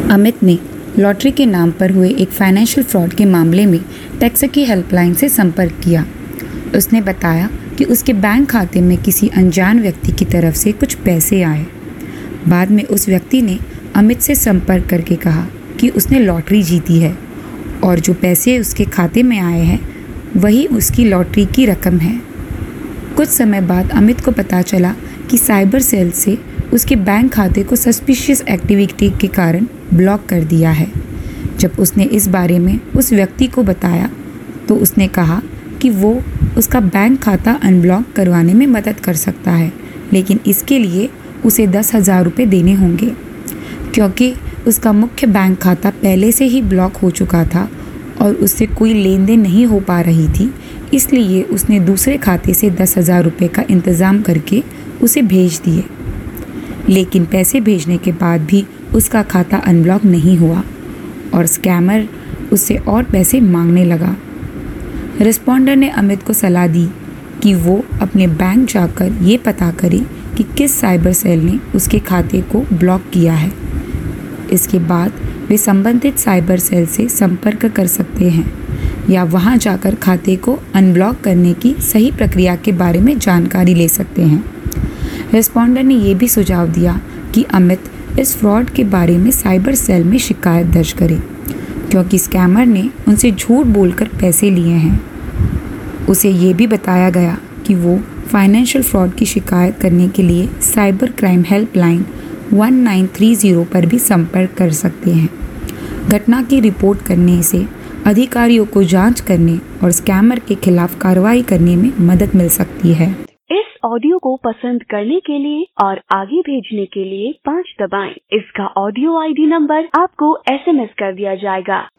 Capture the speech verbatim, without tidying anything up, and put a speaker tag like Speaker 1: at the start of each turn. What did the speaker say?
Speaker 1: अमित ने लॉटरी के नाम पर हुए एक फाइनेंशियल फ्रॉड के मामले में टैक्स की हेल्पलाइन से संपर्क किया। उसने बताया कि उसके बैंक खाते में किसी अनजान व्यक्ति की तरफ से कुछ पैसे आए। बाद में उस व्यक्ति ने अमित से संपर्क करके कहा कि उसने लॉटरी जीती है और जो पैसे उसके खाते में आए हैं वही उसकी लॉटरी की रकम है। कुछ समय बाद अमित को पता चला कि साइबर सेल से उसके बैंक खाते को सस्पिशियस एक्टिविटी के कारण ब्लॉक कर दिया है। जब उसने इस बारे में उस व्यक्ति को बताया तो उसने कहा कि वो उसका बैंक खाता अनब्लॉक करवाने में मदद कर सकता है, लेकिन इसके लिए उसे दस हज़ार रुपये देने होंगे। क्योंकि उसका मुख्य बैंक खाता पहले से ही ब्लॉक हो चुका था और उससे कोई लेन देन नहीं हो पा रही थी, इसलिए उसने दूसरे खाते से दस हज़ार रुपये का इंतज़ाम करके उसे भेज दिए। लेकिन पैसे भेजने के बाद भी उसका खाता अनब्लॉक नहीं हुआ और स्कैमर उससे और पैसे मांगने लगा। रिस्पॉन्डर ने अमित को सलाह दी कि वो अपने बैंक जाकर ये पता करे कि किस साइबर सेल ने उसके खाते को ब्लॉक किया है। इसके बाद वे संबंधित साइबर सेल से संपर्क कर सकते हैं या वहां जाकर खाते को अनब्लॉक करने की सही प्रक्रिया के बारे में जानकारी ले सकते हैं। रिस्पॉन्डर ने यह भी सुझाव दिया कि अमित इस फ्रॉड के बारे में साइबर सेल में शिकायत दर्ज करे, क्योंकि स्कैमर ने उनसे झूठ बोलकर पैसे लिए हैं। उसे ये भी बताया गया कि वो फाइनेंशियल फ्रॉड की शिकायत करने के लिए cyber crime helpline one nine three zero पर भी संपर्क कर सकते हैं। घटना की रिपोर्ट करने से अधिकारियों को जांच करने और स्कैमर के खिलाफ कार्रवाई करने में मदद मिल सकती है।
Speaker 2: इस ऑडियो को पसंद करने के लिए और आगे भेजने के लिए पाँच दबाएं। इसका ऑडियो आईडी नंबर आपको एसएमएस कर दिया जाएगा।